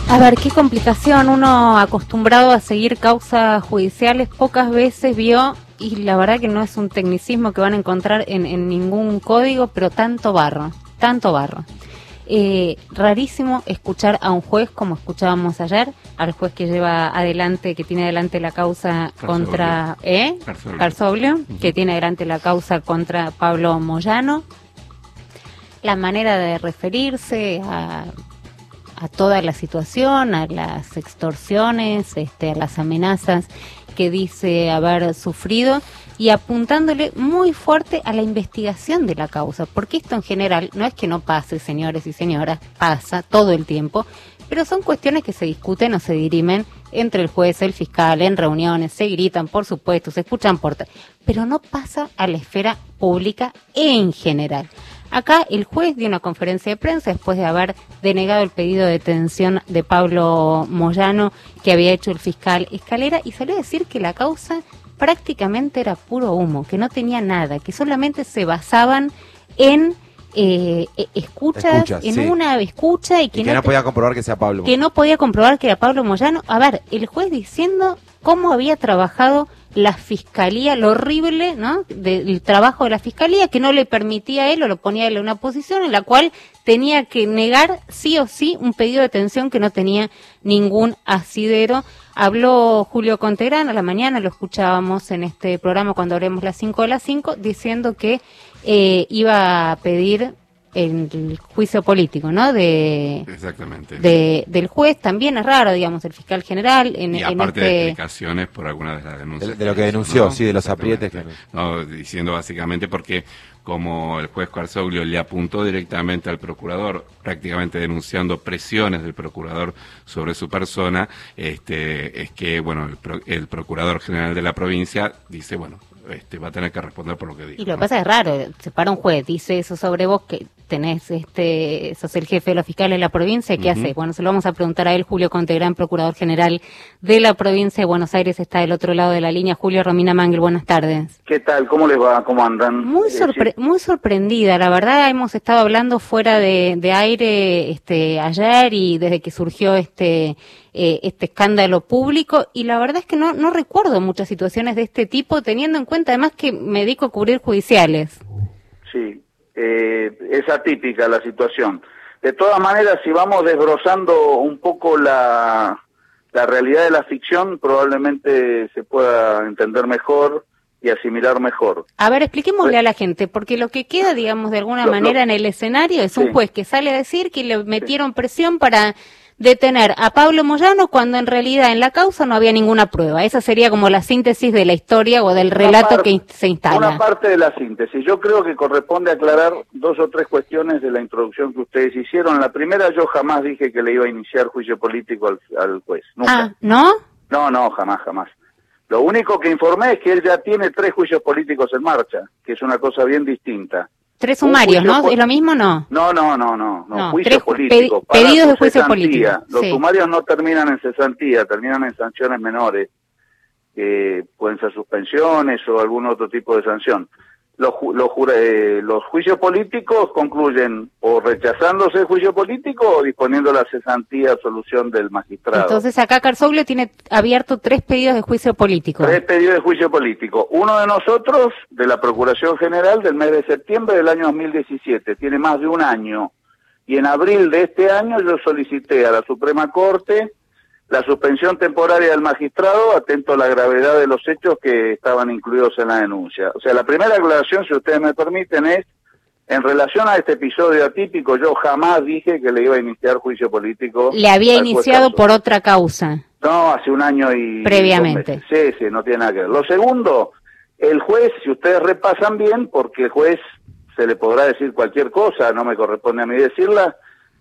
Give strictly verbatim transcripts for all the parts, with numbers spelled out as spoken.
A ver, qué complicación. Uno acostumbrado a seguir causas judiciales pocas veces vio, y la verdad que no es un tecnicismo que van a encontrar en, en ningún código, pero tanto barro, tanto barro. Eh, rarísimo escuchar a un juez, como escuchábamos ayer, al juez que lleva adelante, que tiene adelante la causa Carsoblio. contra ¿eh? Carsoblio, Carsoblio uh-huh. que tiene adelante la causa contra Pablo Moyano. La manera de referirse a, a toda la situación, a las extorsiones, este, a las amenazas que dice haber sufrido, y apuntándole muy fuerte a la investigación de la causa, porque esto en general no es que no pase, señores y señoras, pasa todo el tiempo, pero son cuestiones que se discuten o se dirimen entre el juez, el fiscal, en reuniones, se gritan, por supuesto, se escuchan por... pero no pasa a la esfera pública en general. Acá el juez dio una conferencia de prensa después de haber denegado el pedido de detención de Pablo Moyano que había hecho el fiscal Escalera, y salió a decir que la causa prácticamente era puro humo, que no tenía nada, que solamente se basaban en eh, escuchas, escuchas, en sí. una escucha y que, y que no, no podía comprobar que sea Pablo. Que no podía comprobar que era Pablo Moyano. A ver, el juez diciendo cómo había trabajado la fiscalía, lo horrible, ¿no?, del trabajo de la fiscalía, que no le permitía a él o lo ponía a él en una posición en la cual tenía que negar sí o sí un pedido de detención que no tenía ningún asidero. Habló Julio Contegrán a la mañana, lo escuchábamos en este programa cuando haremos las cinco de las cinco, diciendo que eh, iba a pedir el juicio político, ¿no? De, Exactamente. De, del juez. También es raro, digamos, el fiscal general. En, y en aparte este... de explicaciones por algunas de las denuncias. De, de lo que denunció, ¿no? Sí, de los aprietes. Que... No, diciendo básicamente porque como el juez Carsoglio le apuntó directamente al procurador, prácticamente denunciando presiones del procurador sobre su persona, este, es que, bueno, el, pro, el procurador general de la provincia dice, bueno, este, va a tener que responder por lo que dijo. Y lo que ¿no? pasa es raro, se para un juez, dice eso sobre vos, que tenés, este, sos el jefe de los fiscales de la provincia, ¿qué uh-huh. haces? Bueno, se lo vamos a preguntar a él. Julio Contegrán, procurador general de la provincia de Buenos Aires, está del otro lado de la línea. Julio, Romina Mangel, buenas tardes. ¿Qué tal? ¿Cómo les va? ¿Cómo andan? Muy sorpre- eh, sí. muy sorprendida, la verdad. Hemos estado hablando fuera de, de aire este ayer y desde que surgió este eh, este escándalo público, y la verdad es que no no recuerdo muchas situaciones de este tipo, teniendo en cuenta además que me dedico a cubrir judiciales. Sí. Eh, es atípica la situación. De todas maneras, si vamos desbrozando un poco la, la realidad de la ficción, probablemente se pueda entender mejor y asimilar mejor. A ver, expliquémosle a la gente, porque lo que queda, digamos, de alguna lo, manera lo, en el escenario es sí. un juez que sale a decir que le metieron sí. presión para detener a Pablo Moyano cuando en realidad en la causa no había ninguna prueba. Esa sería como la síntesis de la historia o del relato parte, que se instala. Una parte de la síntesis. Yo creo que corresponde aclarar dos o tres cuestiones de la introducción que ustedes hicieron. La primera, yo jamás dije que le iba a iniciar juicio político al, al juez. Nunca. Ah, ¿no? No, no, jamás, jamás. Lo único que informé es que él ya tiene tres juicios políticos en marcha, que es una cosa bien distinta. Tres sumarios, ¿no? ¿Es lo mismo no? No, no, no, no, no, no juicios políticos. Pedi pedidos de juicio político. Los sí. sumarios no terminan en cesantía, terminan en sanciones menores, que pueden ser suspensiones o algún otro tipo de sanción. Los, los, eh, los juicios políticos concluyen o rechazándose el juicio político o disponiendo la cesantía o solución del magistrado. Entonces acá Carsoglio tiene abierto tres pedidos de juicio político. Tres pedidos de juicio político. Uno de nosotros, de la Procuración General, del mes de septiembre del año dos mil diecisiete. Tiene más de un año. Y en abril de este año yo solicité a la Suprema Corte la suspensión temporaria del magistrado, atento a la gravedad de los hechos que estaban incluidos en la denuncia. O sea, la primera aclaración, si ustedes me permiten, es, en relación a este episodio atípico, yo jamás dije que le iba a iniciar juicio político. ¿Le había iniciado por otra causa? No, hace un año y... Previamente. Sí, sí, no tiene nada que ver. Lo segundo, el juez, si ustedes repasan bien, porque el juez se le podrá decir cualquier cosa, no me corresponde a mí decirla,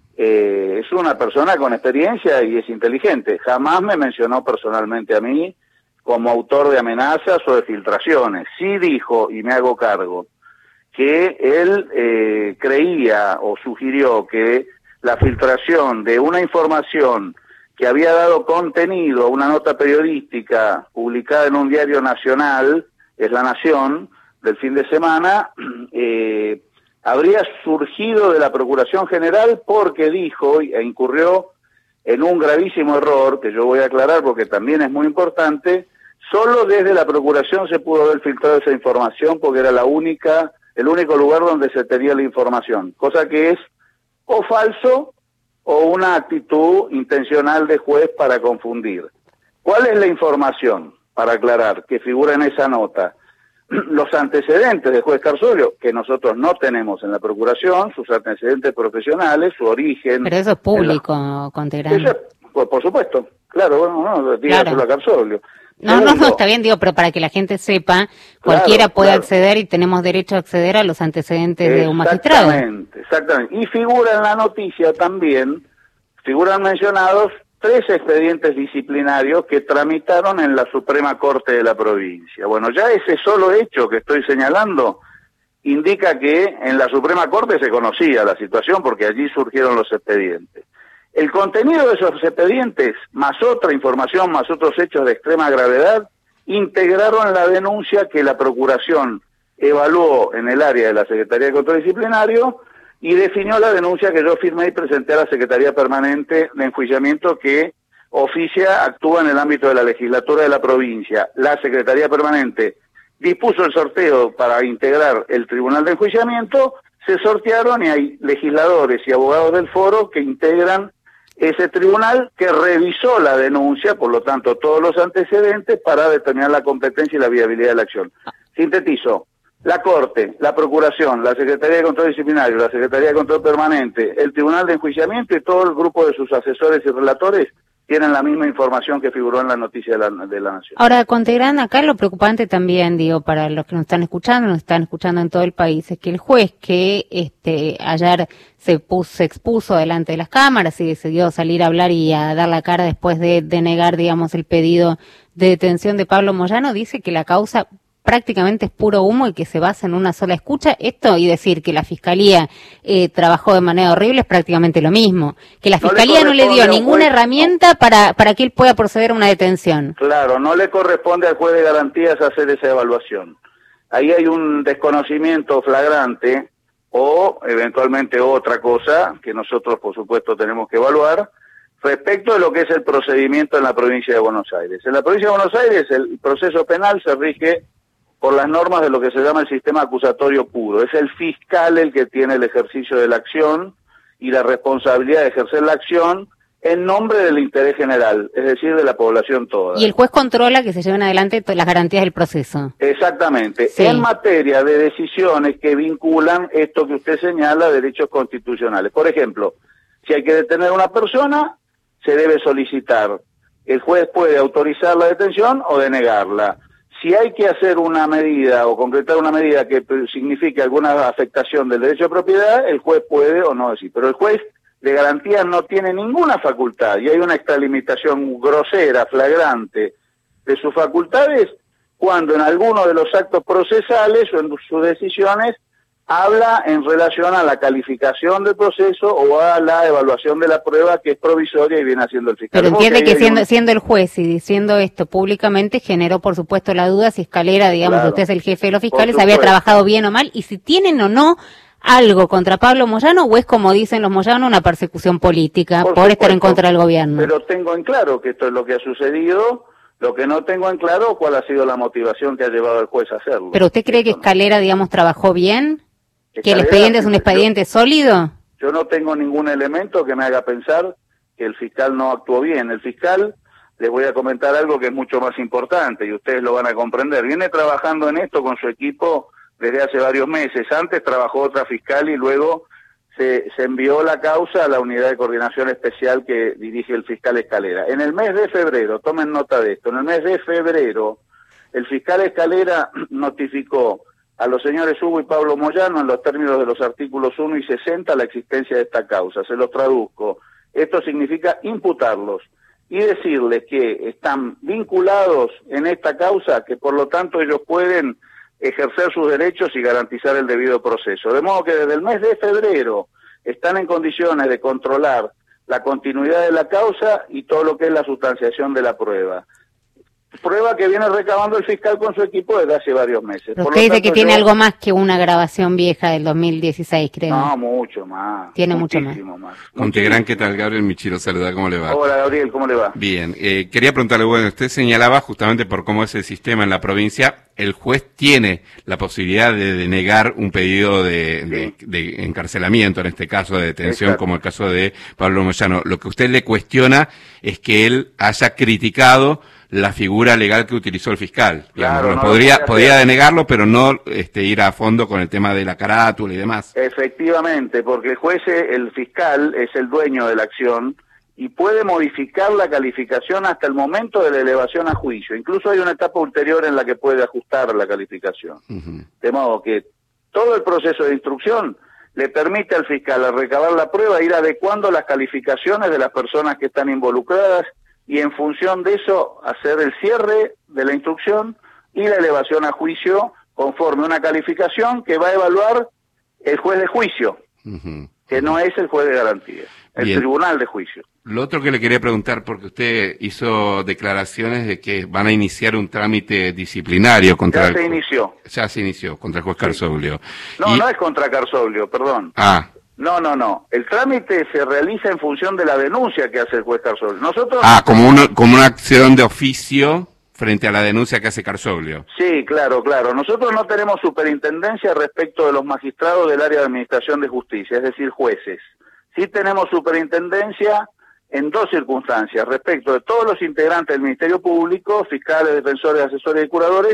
Eh, es una persona con experiencia y es inteligente. Jamás me mencionó personalmente a mí como autor de amenazas o de filtraciones. Sí dijo, y me hago cargo, que él eh, creía o sugirió que la filtración de una información que había dado contenido a una nota periodística publicada en un diario nacional, es La Nación, del fin de semana, eh, habría surgido de la Procuración General porque dijo e incurrió en un gravísimo error, que yo voy a aclarar porque también es muy importante. Solo desde la Procuración se pudo haber filtrado esa información porque era la única, el único lugar donde se tenía la información, cosa que es o falso o una actitud intencional de juez para confundir. ¿Cuál es la información, para aclarar, que figura en esa nota? Los antecedentes del juez Carsolio, que nosotros no tenemos en la Procuración, sus antecedentes profesionales, su origen... Pero eso es público, la... Contegrán. Eso es, por, por supuesto, claro, bueno, no, dígaselo claro. a Carsolio. No, Segundo, no, no, está bien, digo, pero para que la gente sepa, cualquiera claro, puede claro. acceder y tenemos derecho a acceder a los antecedentes de un magistrado. Exactamente, exactamente. Y figura en la noticia también, figuran mencionados tres expedientes disciplinarios que tramitaron en la Suprema Corte de la provincia. Bueno, ya ese solo hecho que estoy señalando indica que en la Suprema Corte se conocía la situación porque allí surgieron los expedientes. El contenido de esos expedientes, más otra información, más otros hechos de extrema gravedad, integraron la denuncia que la Procuración evaluó en el área de la Secretaría de Control Disciplinario y definió la denuncia que yo firmé y presenté a la Secretaría Permanente de Enjuiciamiento que oficia, actúa en el ámbito de la legislatura de la provincia. La Secretaría Permanente dispuso el sorteo para integrar el Tribunal de Enjuiciamiento, se sortearon y hay legisladores y abogados del foro que integran ese tribunal que revisó la denuncia, por lo tanto todos los antecedentes para determinar la competencia y la viabilidad de la acción. Sintetizo, la Corte, la Procuración, la Secretaría de Control Disciplinario, la Secretaría de Control Permanente, el Tribunal de Enjuiciamiento y todo el grupo de sus asesores y relatores tienen la misma información que figuró en la noticia de la, de la Nación. Ahora, Contegrán, acá lo preocupante también, digo, para los que nos están escuchando, nos están escuchando en todo el país, es que el juez que este ayer se, puso, se expuso delante de las cámaras y decidió salir a hablar y a dar la cara después de, de negar, digamos, el pedido de detención de Pablo Moyano, dice que la causa prácticamente es puro humo y que se basa en una sola escucha. Esto y decir que la Fiscalía eh, trabajó de manera horrible es prácticamente lo mismo. Que la Fiscalía no le, no le dio ninguna juez, herramienta no. para, para que él pueda proceder a una detención. Claro, no le corresponde al juez de garantías hacer esa evaluación. Ahí hay un desconocimiento flagrante o eventualmente otra cosa que nosotros por supuesto tenemos que evaluar respecto de lo que es el procedimiento en la provincia de Buenos Aires. En la provincia de Buenos Aires el proceso penal se rige por las normas de lo que se llama el sistema acusatorio puro. Es el fiscal el que tiene el ejercicio de la acción y la responsabilidad de ejercer la acción en nombre del interés general, es decir, de la población toda. Y el juez controla que se lleven adelante las garantías del proceso. Exactamente. Sí. En materia de decisiones que vinculan esto que usted señala, derechos constitucionales. Por ejemplo, si hay que detener a una persona, se debe solicitar. El juez puede autorizar la detención o denegarla. Si hay que hacer una medida o concretar una medida que signifique alguna afectación del derecho de propiedad, el juez puede o no decir. Pero el juez de garantías no tiene ninguna facultad y hay una extralimitación grosera, flagrante de sus facultades cuando en alguno de los actos procesales o en sus decisiones habla en relación a la calificación del proceso o a la evaluación de la prueba que es provisoria y viene haciendo el fiscal. Pero entiende que siendo, un... siendo el juez y diciendo esto públicamente generó por supuesto la duda si Escalera, digamos, claro, usted es el jefe de los fiscales, había trabajado bien o mal y si tienen o no algo contra Pablo Moyano o es como dicen los Moyano una persecución política por, por estar en contra del gobierno. Pero tengo en claro que esto es lo que ha sucedido. Lo que no tengo en claro cuál ha sido la motivación que ha llevado al juez a hacerlo. ¿Pero usted cree que Escalera, digamos, trabajó bien? ¿Que el expediente es un expediente yo, sólido? Yo no tengo ningún elemento que me haga pensar que el fiscal no actuó bien. El fiscal, les voy a comentar algo que es mucho más importante y ustedes lo van a comprender. Viene trabajando en esto con su equipo desde hace varios meses. Antes trabajó otra fiscal y luego se, se envió la causa a la unidad de coordinación especial que dirige el fiscal Escalera. En el mes de febrero, tomen nota de esto, en el mes de febrero el fiscal Escalera notificó a los señores Hugo y Pablo Moyano en los términos de los artículos uno y sesenta la existencia de esta causa. Se los traduzco. Esto significa imputarlos y decirles que están vinculados en esta causa, que por lo tanto ellos pueden ejercer sus derechos y garantizar el debido proceso. De modo que desde el mes de febrero están en condiciones de controlar la continuidad de la causa y todo lo que es la sustanciación de la prueba. Prueba que viene recabando el fiscal con su equipo desde hace varios meses. Pero Por usted lo dice tanto, que tiene yo- algo más que una grabación vieja del dos mil dieciséis, creo. No, mucho más. Tiene mucho más. muchísimo más. Montegrán, ¿qué tal? Gabriel Michiro, saluda, ¿cómo le va? Hola, Gabriel, ¿cómo le va? Bien, eh, quería preguntarle, bueno, usted señalaba justamente por cómo es el sistema en la provincia, el juez tiene la posibilidad de denegar un pedido de, de, de encarcelamiento, en este caso de detención, Exacto. como el caso de Pablo Moyano. Lo que usted le cuestiona es que él haya criticado la figura legal que utilizó el fiscal. Digamos, Claro, no no lo podría, puede podría hacer. denegarlo, pero no este, ir a fondo con el tema de la carátula y demás. Efectivamente, porque el juez, el fiscal, es el dueño de la acción y puede modificar la calificación hasta el momento de la elevación a juicio. Incluso hay una etapa ulterior en la que puede ajustar la calificación. Uh-huh. De modo que todo el proceso de instrucción le permite al fiscal, al recabar la prueba, ir adecuando las calificaciones de las personas que están involucradas y en función de eso hacer el cierre de la instrucción y la elevación a juicio conforme a una calificación que va a evaluar el juez de juicio, Uh-huh. que no es el juez de garantía, el Bien. tribunal de juicio. Lo otro que le quería preguntar, porque usted hizo declaraciones de que van a iniciar un trámite disciplinario contra Ya el se ju- inició. Ya se inició, contra el juez Carzoglio. No, Y- no es contra Carzoglio, perdón. Ah, No, no, no. El trámite se realiza en función de la denuncia que hace el juez Carzoglio. Nosotros ah como, una, como una acción de oficio frente a la denuncia que hace Carzoglio. Sí, claro, claro. Nosotros no tenemos superintendencia respecto de los magistrados del área de administración de justicia, es decir, jueces. Sí tenemos superintendencia en dos circunstancias, respecto de todos los integrantes del Ministerio Público, fiscales, defensores, asesores y curadores,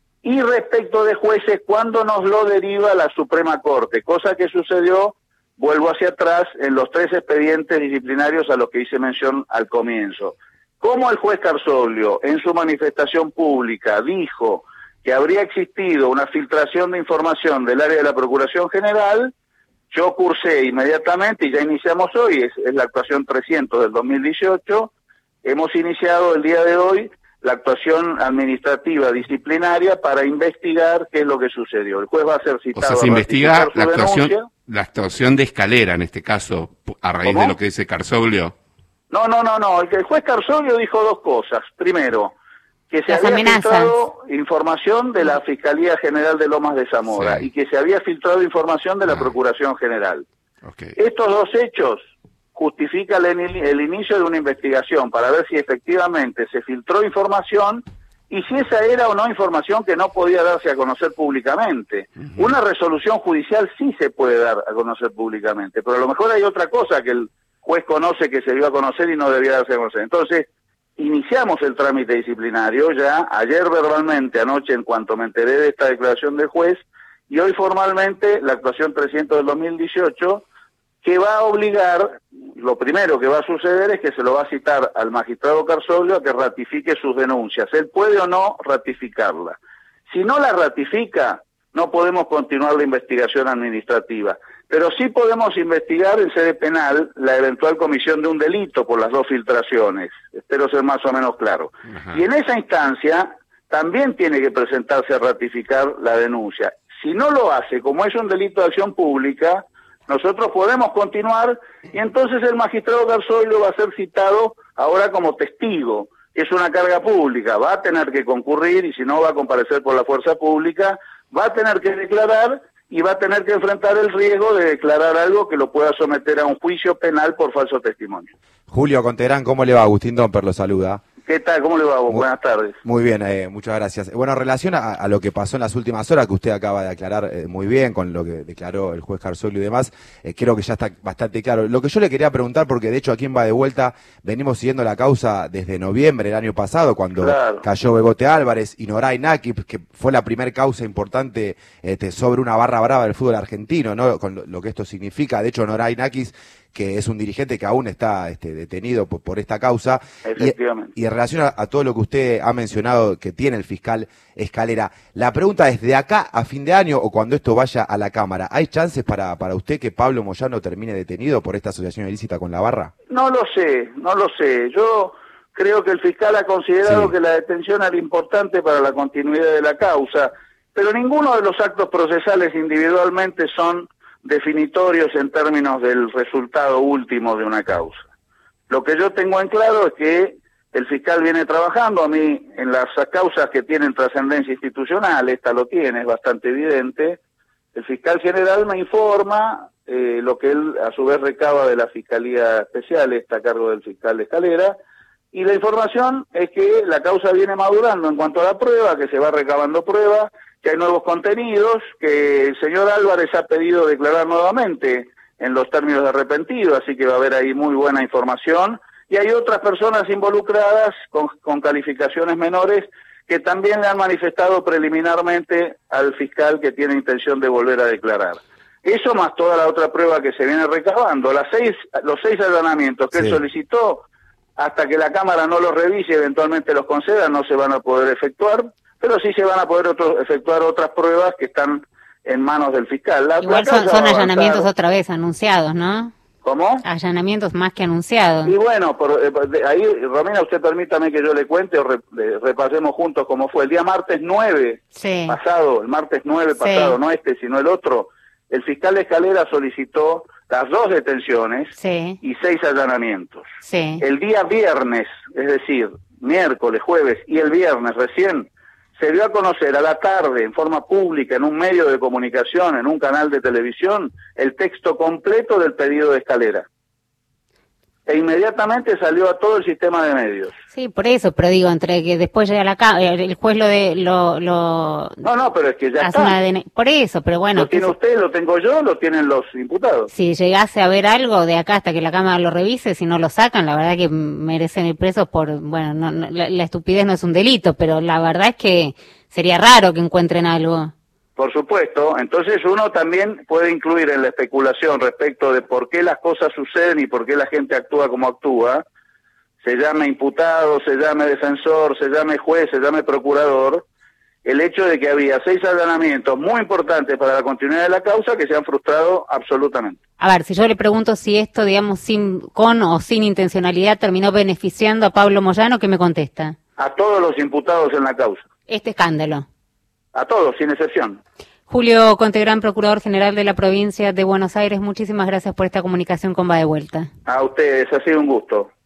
y respecto de jueces cuando nos lo deriva la Suprema Corte, cosa que sucedió, vuelvo hacia atrás, en los tres expedientes disciplinarios a los que hice mención al comienzo. Como el juez Carzoglio, en su manifestación pública, dijo que habría existido una filtración de información del área de la Procuración General, yo cursé inmediatamente, y ya iniciamos hoy, es, es la actuación trescientos del dos mil dieciocho, hemos iniciado el día de hoy la actuación administrativa disciplinaria para investigar qué es lo que sucedió. El juez va a ser O citado sea, a se investiga ratificar su la actuación, denuncia. la actuación de Escalera, en este caso, a raíz ¿Cómo? de lo que dice Carzoglio. No, no, no, no. El, el juez Carzoglio dijo dos cosas. Primero, que se Las había amenazas. filtrado información de la Fiscalía General de Lomas de Zamora Sí. y que se había filtrado información de la Ah. Procuración General. Okay. Estos dos hechos justifican el, el inicio de una investigación para ver si efectivamente se filtró información y si esa era o no información que no podía darse a conocer públicamente. Uh-huh. Una resolución judicial sí se puede dar a conocer públicamente, pero a lo mejor hay otra cosa que el juez conoce que se dio a conocer y no debía darse a conocer. Entonces, iniciamos el trámite disciplinario ya ayer verbalmente, anoche en cuanto me enteré de esta declaración del juez, y hoy formalmente la actuación trescientos del dos mil dieciocho, que va a obligar, lo primero que va a suceder es que se lo va a citar al magistrado Carzoglio a que ratifique sus denuncias. Él puede o no ratificarla. Si no la ratifica, no podemos continuar la investigación administrativa, pero sí podemos investigar en sede penal la eventual comisión de un delito por las dos filtraciones. Espero ser más o menos claro. Ajá. Y en esa instancia también tiene que presentarse a ratificar la denuncia. Si no lo hace, como es un delito de acción pública, nosotros podemos continuar y entonces el magistrado Carzoglio va a ser citado ahora como testigo. Es una carga pública, va a tener que concurrir y si no va a comparecer por la fuerza pública, va a tener que declarar y va a tener que enfrentar el riesgo de declarar algo que lo pueda someter a un juicio penal por falso testimonio. Julio Contegrán, ¿cómo le va? Agustín Domper lo saluda. ¿Qué tal? ¿Cómo le va vos? Muy, Buenas tardes. Muy bien, eh, muchas gracias. Bueno, en relación a, a lo que pasó en las últimas horas, que usted acaba de aclarar eh, muy bien con lo que declaró el juez Carzoglio y demás, eh, creo que ya está bastante claro. Lo que yo le quería preguntar, porque de hecho aquí en Va de Vuelta venimos siguiendo la causa desde noviembre del año pasado, cuando claro. cayó Bebote Álvarez y Noray Nakip, que fue la primer causa importante este, sobre una barra brava del fútbol argentino, ¿no? Con lo, lo que esto significa. De hecho, Noray Nakip, que es un dirigente que aún está este, detenido por, por esta causa. Efectivamente. Y, y en relación a, a todo lo que usted ha mencionado que tiene el fiscal Escalera, la pregunta es, de acá a fin de año o cuando esto vaya a la Cámara, ¿hay chances para, para usted que Pablo Moyano termine detenido por esta asociación ilícita con la barra? No lo sé, no lo sé. Yo creo que el fiscal ha considerado sí. que la detención era importante para la continuidad de la causa, pero ninguno de los actos procesales individualmente son definitorios en términos del resultado último de una causa. Lo que yo tengo en claro es que el fiscal viene trabajando. A mí, en las causas que tienen trascendencia institucional, esta lo tiene, es bastante evidente, el fiscal general me informa eh, lo que él a su vez recaba de la Fiscalía Especial, está a cargo del fiscal de Escalera, y la información es que la causa viene madurando en cuanto a la prueba, que se va recabando prueba, que hay nuevos contenidos, que el señor Álvarez ha pedido declarar nuevamente en los términos de arrepentido, así que va a haber ahí muy buena información, y hay otras personas involucradas con, con calificaciones menores que también le han manifestado preliminarmente al fiscal que tiene intención de volver a declarar. Eso más toda la otra prueba que se viene recabando, las seis, los seis allanamientos que sí. él solicitó, hasta que la Cámara no los revise y eventualmente los conceda, no se van a poder efectuar, pero sí se van a poder otro, efectuar otras pruebas que están en manos del fiscal. La, Igual la son, son allanamientos avanzar. otra vez anunciados, ¿no? ¿Cómo? Allanamientos más que anunciados. Y bueno, por, eh, de, ahí, Romina, usted permítame que yo le cuente o re, de, repasemos juntos cómo fue. El día martes nueve sí. pasado, el martes nueve sí. pasado, no este, sino el otro, el fiscal de Escalera solicitó las dos detenciones sí. y seis allanamientos. Sí. El día viernes, es decir, miércoles, jueves y el viernes recién, se dio a conocer a la tarde, en forma pública, en un medio de comunicación, en un canal de televisión, el texto completo del pedido de Escalera. E inmediatamente salió a todo el sistema de medios. Sí, por eso, pero digo, entre que después llega la ca- el juez lo de lo lo No, no, pero es que ya hace está. una D N I. Por eso, pero bueno. Lo tiene que usted, lo tengo yo, lo tienen los imputados. Si llegase a ver algo de acá hasta que la Cámara lo revise, si no lo sacan, la verdad que merecen ir presos por, bueno, no, no, la, la estupidez no es un delito, pero la verdad es que sería raro que encuentren algo. Por supuesto, entonces uno también puede incluir en la especulación respecto de por qué las cosas suceden y por qué la gente actúa como actúa, se llame imputado, se llame defensor, se llame juez, se llame procurador, el hecho de que había seis allanamientos muy importantes para la continuidad de la causa que se han frustrado absolutamente. A ver, si yo le pregunto si esto, digamos, sin con o sin intencionalidad terminó beneficiando a Pablo Moyano, ¿qué me contesta? A todos los imputados en la causa. Este escándalo. A todos, sin excepción. Julio Contegrán, Procurador General de la Provincia de Buenos Aires, muchísimas gracias por esta comunicación con Va de Vuelta. A ustedes, ha sido un gusto.